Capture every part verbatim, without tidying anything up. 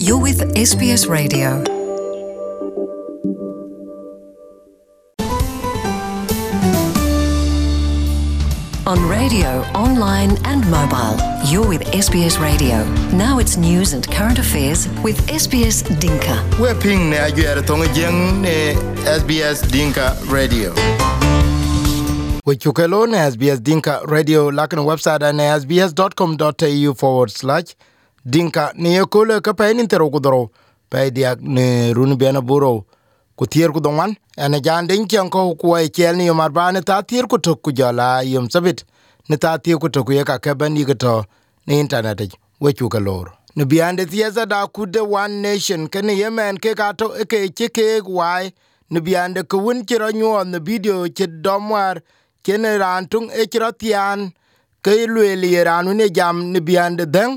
You're with S B S Radio. On radio, online and mobile, you're with S B S Radio. Now it's news and current affairs with S B S Dinka. We're ping ne ajuere tonga jeng ne S B S Dinka Radio. We chukelo ne S B S Dinka Radio lakin website ne sbs.com.au forward slash Dinka ne yekole ka pa intero kudoro pa diak ne runbiana buro kutier kudongan ene jande nkian ko kuwa ikel ni yomar ba ne ta tier kutok kujala yom sabit ne ta tier kutok yeka keben yikato ne internet wechu kalor ne biande thieza da kude one nation kene yemen ke kato ke chike wai ne biande kuwin chiro nyo ne video che domwar kene rantung e chiro tian ke lweli ranu ne jam ne biande den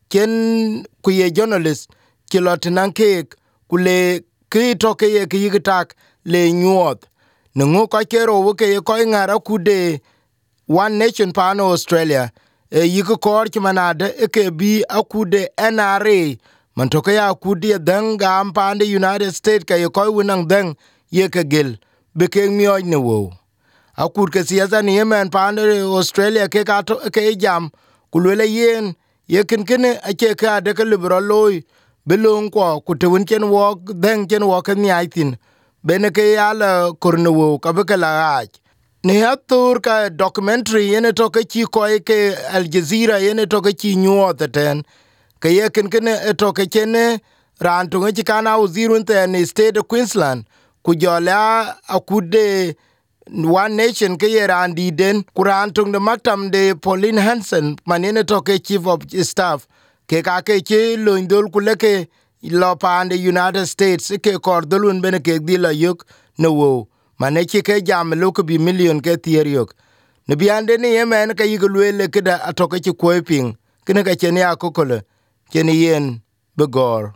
ken kuye journalist kilotinan ke kule ki toke ye ki yitak le nyuot nungu ka kero wo ke ko ngara kude one nation pano Australia e yiku kor kimanade e ke bi akude N R A man toke ya kude danga ampande United States ka ye ko winang dang ye ke gel be ke myo ne wo akur ke siasa ni yemen pande Australia ke ka to ke jam kulele yen ye ken ken a ke ka de ke liberal loy belong ko kutewin ken wok den ken wok ni aitin bene ke yala korno ka be kala aj ne hatur ka documentary yene to ke chi ko ke Al Jazeera yene to ke chi nyuot ten ke ye ken ken to ke ken ran to ke kana uzirun te ne state of Queensland ku jola akude one nation ke ye ran di den kuran tung de maktam de Pauline Hanson manene to ke chief of staff ke ka ke che loindol kuleke lo pande United States ke kordolun bene ke dila yuk no wo mane che ke jam lo ko bi million ke tieriok ne biande ne yemen ke yigulwele ke da atoke che koiping kene ka chene akokole chene yen begor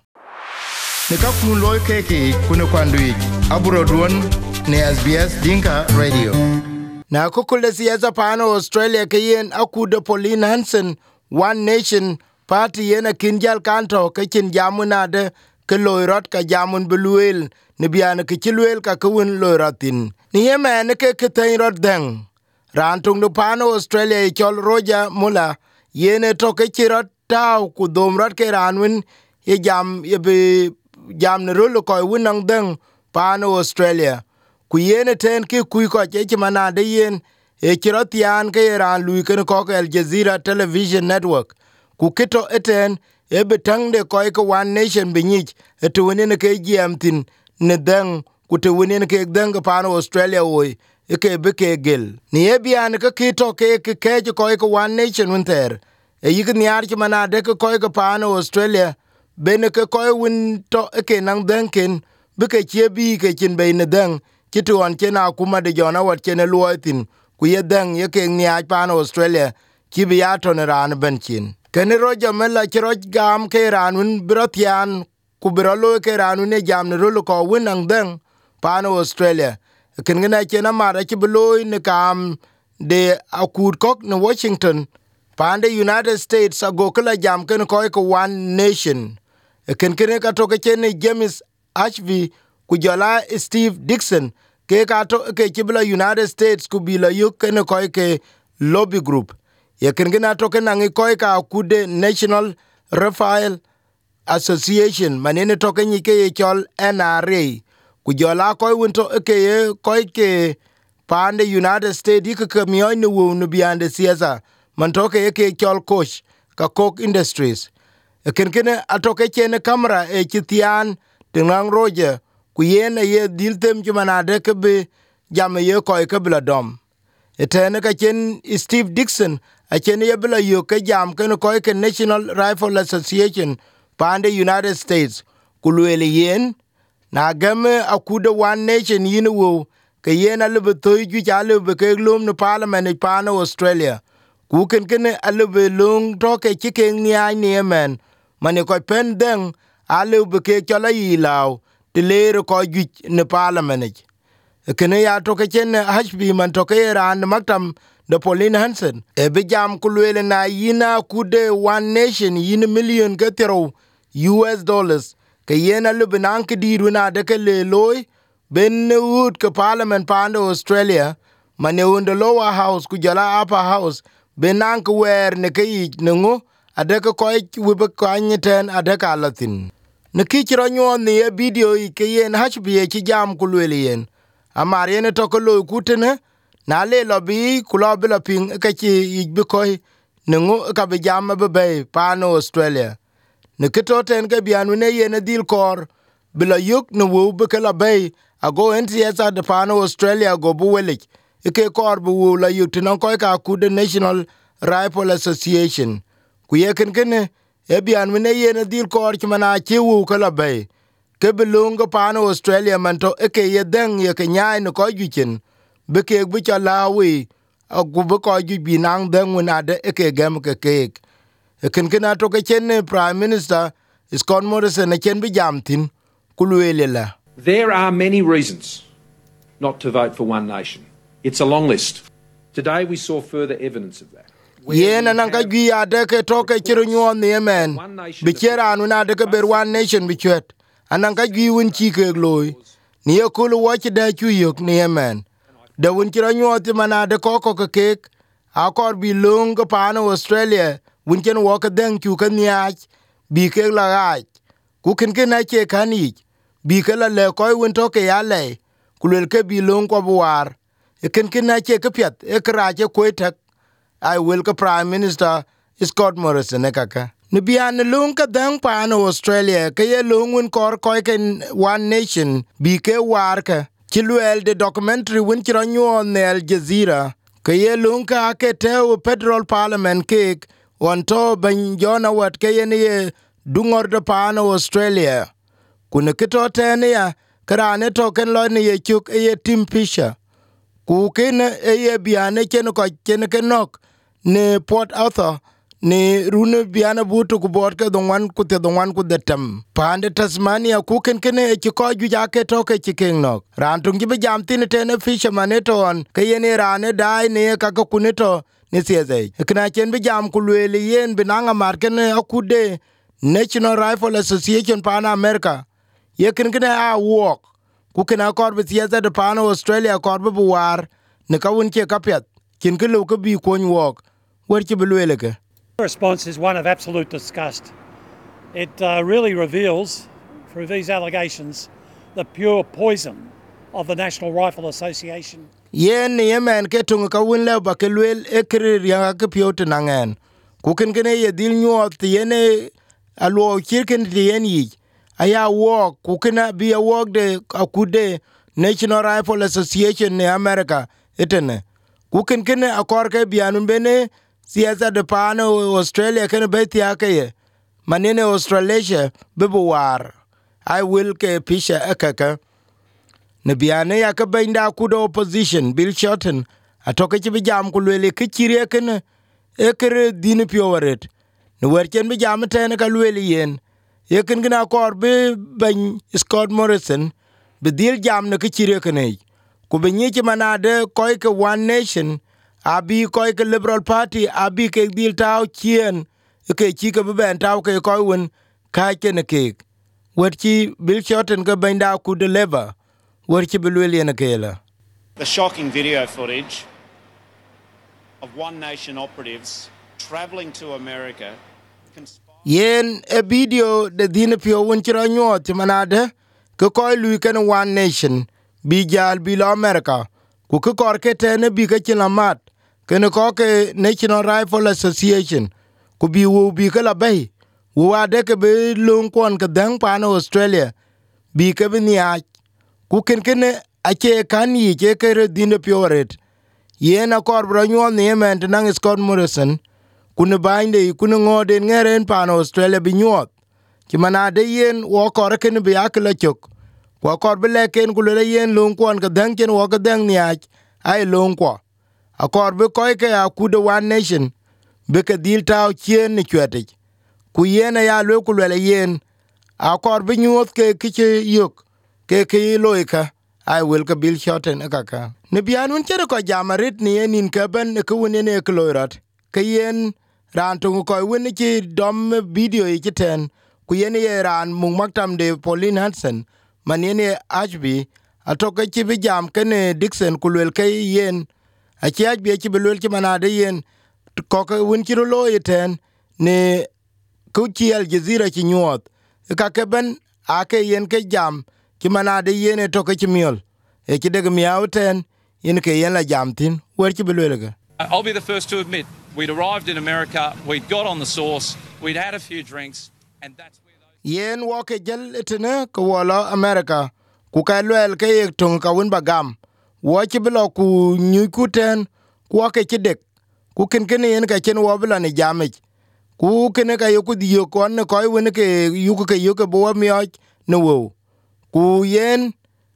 ne ka kun loy ke ke kuno kwandui aburo duon ne S B S Dinka Radio na kokole siasa pano Australia ke yen akude Pauline Hanson one nation party yena kinjal kanto ke chin jamuna de ke loirot ka jamun beluel ne biana ke chilwel ka kun loiratin ni yemen ke ke tayrot den rantung do pano Australia e chol Roger Muller yene to ke chirot taw ku domrat ke ranwin ye jam ye be jam ne rolo ko winang den pano Australia ku yene ten ke ku ko che chimana de yen e chirot yan ke ran lui ke ko Al Jazeera television network ku kito eten e betang de koi ko one nation binyich e to winen ke giamtin ne dang ku te winen ke dang pano Australia oi e ke be ke gel ni e bian ke kito ke ke ke koi ko one nation winter e yig ni ar ki mana de ko koi ko pano Australia ben ke koi win to e ke nang dang ken be ke che bi ke chin be ne dang kito an chena kuma de jona wat chene luotin ku ye dang ye ke ni ar pano Australia ki bi ya to ne ran benchin kene Roger Mella chiroj gam ke ranun brotian ku brolo ke ranun ne jam ne rolo ko winang den pano Australia ken gena chena mara chi bloy ne kam de akud kok ne Washington pande United States ago kala jam ken ko ko one nation ken ken ka to ke chen James Ashby ku jola Steve Dixon ke ka to ke chibla United States ku bila yuk ken ko ke lobby group ye kengena toke nangi koi ka kude National Rifle Association manene toke nyike ye chol N R A ku jola koi winto ke ye koi ke pande United States yike ke miyoy ni wu ni biyande siasa man toke ye ke chol Koch ka Koch Industries ye kengene atoke chene kamera e chitian tingang Roger ku yene ye diltem jumanade ke be jame ye koi ke bila dom etene ka chen Steve Dixon a chen ye bila yo ke jam ken ko ke National Rifle Association pande United States kulwele yen na game akude one nation yin wo ke yen albe toy ju jale be ke lum no parliament pano Australia ku ken ken albe lung to ke chiken ni ai ni men mane ko pen den albe ke chola yilaw de lere ko ju ne parliament kene ya to ke chen hashbi man to ke ran maktam de Pauline Hanson e be jam kulwele na yina kude one nation yin million ke tero U S dollars ke yena lubinan ke diruna de ke le loy ben wood ke parliament pande Australia mane under lower house ku jala upper house benan ke wer ne ke nengo ade ke ko wibe kwanyeten ade ka latin ne kichiro nyon ne video ke yen hachbi ke jam kulwele yen amar yen to ko loy kutene na le lobby kulo bila ping ke chi be koy nengo ka be jam be be pano Australia ne kitoten ke bianu ne yen dil kor bila yuk no wo be kala bay ago entiesa de pano Australia go buwelik ke kor bu la yuk tinon ko ka ku the National Rifle Association ku yeken kene e bianu ne yen dil kor chmana chi wu kala bay ke belungo pano Australia man to e ke yeden ye ke nyai no ko gichen be ke bu cha lawi agu be ko gi binang den wona de e ke gam ke ke ken ken ato ke chen Prime Minister Scott Morrison e chen bi jam tin kulwelela. There are many reasons not to vote for One Nation. It's a long list. Today we saw further evidence of that. Yen nan ka gi ade ke to ke chiru nyon ne men bi chera anu na de ke ber One Nation bi chet anan ka gi won chi ke loy ni e kulu wo chi de chu yok ne men de won chiru nyoti mana de ko ko ke ke akor bi lung ko pano Australia wun chen wo ka den chu ka niach bi ke la ga ku ken ken na che kani bi ke la le ko wun to ke ya le ku le ke bi lung ko buar e ken ken na che ke pet e kra che ko tak I will ka Prime Minister Scott Morrison e kaka ne bi an lung ka den pano Australia ke ye lung wun kor ko ke One Nation bi ke war ka chi luel de documentary wun chi ro ne Al Jazeera ke ye lung ka ke te federal parliament ke on to ben jona wat ke ye dungor de pano Australia kuna kito tene ya karane to ken lo ne ye chuk e ye Tim Fisher ku ken e ye biane ken ko ken kenok ne Port Arthur ne rune biana butu ku bot ke don wan ku te don wan ku detem pande Tasmania ku ken ken e ko ju ja ke to ke ken nok ran tung gi jam tin tene Fisher maneto on ke ye ne rane dai ne ka ko kunito ni sieze kana chen bi jam ku le yen binanga marken akude National Rifle Association pana America ye ken ken a walk ku kana kor bi sieze de pana Australia kor bi war ne ka won che kapet kin ke lo ko bi ko walk wer che bi le ke. The response is one of absolute disgust. It uh, really reveals through these allegations the pure poison of the National Rifle Association. Yen yemen ke tung ka wun le ba ke lwel e krir ya ke piot nangen ku ken ken ye dil nyot yene alo kirken yen yi aya wo ku ken bi a wo de akude National Rifle Association ne America etene ku ken ken akor ke bianun bene siasa de pano Australia ken beti akaye manene Australasia bebuwar I will ke pisha akaka ne biane ya ka benda kudo opposition Bill Shorten atoke chi bijam kulwele ke chire ken e kere din pioret ne werchen bijam tene ka lwele yen ye ken gna kor be ben Scott Morrison be dil jam ne ke chire ken e ku be nyi manade koy ke One Nation abi koy ke Liberal Party abi ke dil taw chien ke chi ke ben taw ke koy won ka ken ke werchi Bill Shorten ke benda ku de lever. The shocking video footage of One Nation operatives travelling to America. Yen a video de dine pio wunchira nyot manade ke koy lui ken One Nation bi jal bi lo America ku ke kor ke tene bi ke chilamat ken ko ke National Rifle Association ku bi wo bi ke la bay wo ade ke be lon kon ke dang pano Australia bi ke bi nya ku ken ken ache kan yi che ke dine pioret yen a kor bro nyon ne men nang Scott Morrison kun bainde kun ngode ngeren pan Australia bi nyot ki manade yen wo kor ken bi akla chok ko kor bi leken ku le yen lon kon ka dang ken wo ka dang niach ai lon ko a kor bi ko ke a ku de One Nation be ke dil taw chien ni chwete ku yen ya le ku le yen a kor bi nyot ke ke yok ke ke loika I will ka Bill Shorten akaka ne bianun chere ko jamarit ni enin ka ben ke wonene ke loirat ke yen ran to ko woni ci dom video yi ten ku yen ye ran mung maktam de Pauline Hanson man yen Ashby atoke chi bi jam kene Dixon kulwel ke yen a chi Ashby chi belwel chi manade yen ko ke win chi lo yeten ne ku chi Al Jazeera chi nyuot ka ke ben ake yen ke jam chi manade yen e toke chi miol e chi de miauten yen ke yen la jam tin wer chi belwel ga. I'll be the first to admit we'd arrived in America, we'd got on the sauce, we'd had a few drinks, and that's where those... Yen woke jel etene ko wala America ku ka lwel ke yek tung ka win bagam wo chi bilo ku nyu ku ten ku ke chi dek ku ken ken yen ka chen wo bilo ni jamich ku ken ka yoku di yo kon ko win ke yu ke yu ke bo mi no wo ku yen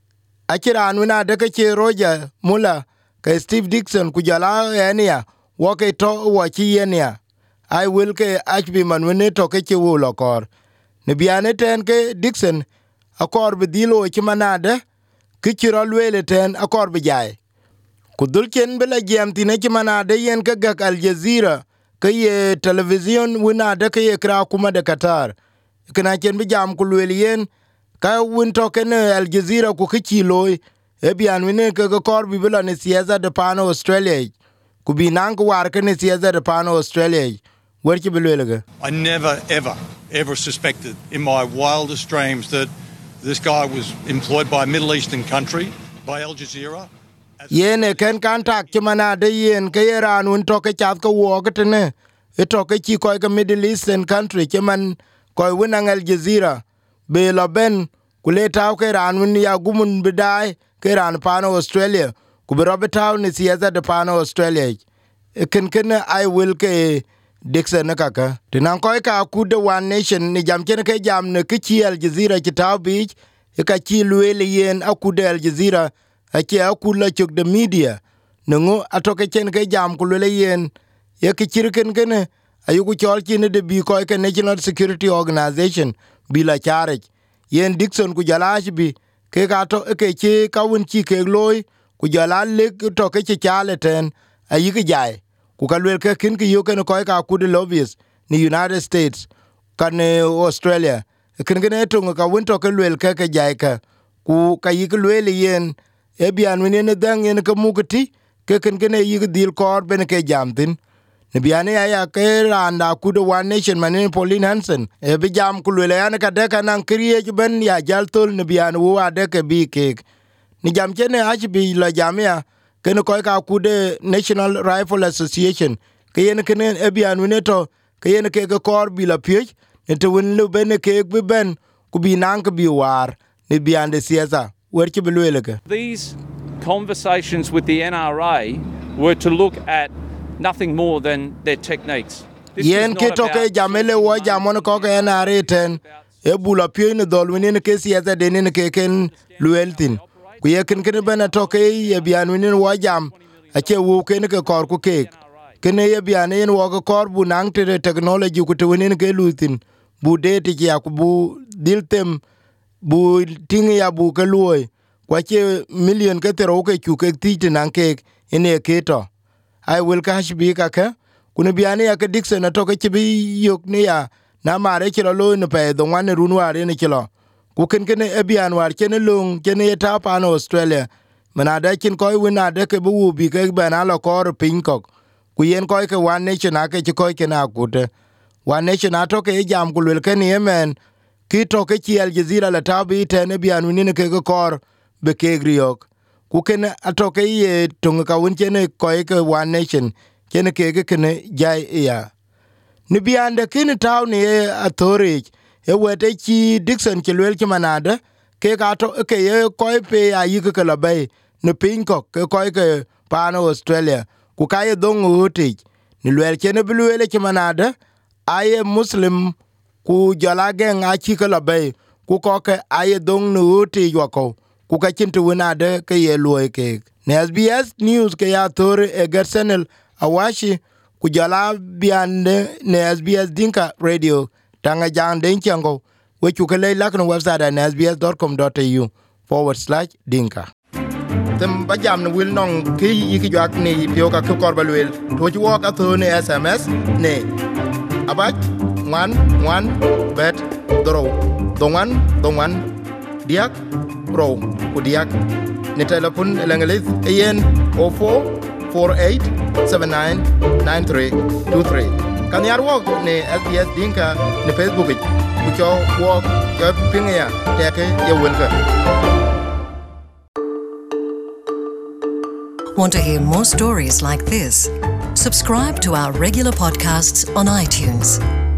achiran wina de ke chi Roger Muller ke Steve Dixon ku jala enia wo ke to wo chi enia I will ke Ashby man wine to ke chi wo lokor ne biane ten ke Dixon akor bi dilo chi manade ki chiro lwele ten akor bi jai ku dulchen bela jam tine chi manade yen ke gak Al Jazeera ke ye television wina de ke ye kra kuma de Qatar kana chen bi jam ku lwele yen ka win to ken Al Jazeera ku ki chi loy e bian wine ke kor bi bela ne siasa de pano Australia ku bi nang ku war ke ne siasa de pano Australia wer chi bi lwele ga. I never ever ever suspected in my wildest dreams that this guy was employed by a Middle Eastern country, by Al Jazeera. Yen e ken kan tak chi manade yen ke Iran un to ke chat ko wo ke ne e to ke chi ko ke Middle Eastern country che man ko win Al Jazeera be lo ben ku le taw ke Iran un ya gumun bidai ke Iran pano Australia ku be robe taw ni siasa de pano Australia e ken ken I will ke Dixon ne kaka tinan ko ka ku de one nation ni jam chen ke jam ne ke chi Al Jazeera chi taw bi e ka chi lwele yen akude Al Jazeera ache akula chok de media nengo atoke chen ke jam kulele yen ye ke chirken kene ayugo chol chin de bi ko ke National Security Organization bila charge yen Dixon ku jalash bi ke ka to ke chi ka won chi ke loy ku jala le to ke chi chale ten ayige jai ku kalwel ke kin ke yo ken ko ka ku de lobbyists ni United States kan Australia ken ken to ka won to ke lwel ke ke jai ka ku ka yige lwel yen e bian wini ne dang yen ke mukati ke ken ken yige dil kor ben ke jamtin ne bian ya ya ke randa ku de one nation manin Pauline Hanson e bi jam ku lwel ya ne ka de ka nan kriye ben ya jaltol ne bian wo ade ke bi ke ni jam chene Ashby la jamia ken ko ka ku de National Rifle Association ke yen ken e bian wini to ke yen ke ke kor bi la pye ne to win lu ben ke bi ben ku bi nan ke bi war ne bian de siasa. These conversations with the N R A were to look at nothing more than their techniques. Yen ke toke jamele wo jamon ko ke N R A ten e bula pye ne dol wini ne ke siasa de ne ke ken lueltin ku ye ken ken bana toke ye bian wini wo jam a che wo ken ke kor ku ke ken ye bian en wo ko kor bu nang te technology ku te wini ke lutin bu de ti ya ku bu diltem bu tingi ya bu ke luoy kwa che million ke tero ke chu ke ti nan ke ene ke to I will cash bi ka ka kuni biane ya ke Dixon to ke bi yok ne ya na mare ke lo ne pe do wan runware ne ke lo ku ken ken e bian war ke ne lung ke ne ta pa no Australia mana da kin ko wina de ke bu bi ke ba na lo kor pin ko ku yen ko ke one nation ake ko ke na ku te one nation ato ke jam ku le ke ne men ki to ke chi Al Jazeera la tabi tene bian wini ke ke kor be ke griok ku ken ato ke ye tung ka won chene ko ke one nation chene ke ke ne jai ya ni bian de kin taw ni authority e wete chi Dixon ke lwel ki manade ke ka to ke ye ko pe ayi ke la bay ne pin ko ke ko ke pano Australia ku ka ye dong uti ni lwel chene blwele ki manade aye muslim ku jala gen a chi la bay ku ko ke aye dong nu ti yoko ku ka chin tu na de ke ye loy ke ne S B S news ke ya tor e gersenel awashi ku jala biande ne S B S Dinka radio tanga jang den chango we ku ke le lakno website at s b s dot com dot a u forward slash dinka tem ba jam ne wil nong ki yiki jak ni pio ka ko korbalwel to ji wo ka to ne S M S ne abach one one bet doro dongan dongan diak ro ku diak ne telefon elangelis yen zero four four eight seven nine nine three two three kan yar wok ne S B S Dinka ne Facebook ku cho wok cho pinga teke ye welka. Want to hear more stories like this? Subscribe to our regular podcasts on iTunes.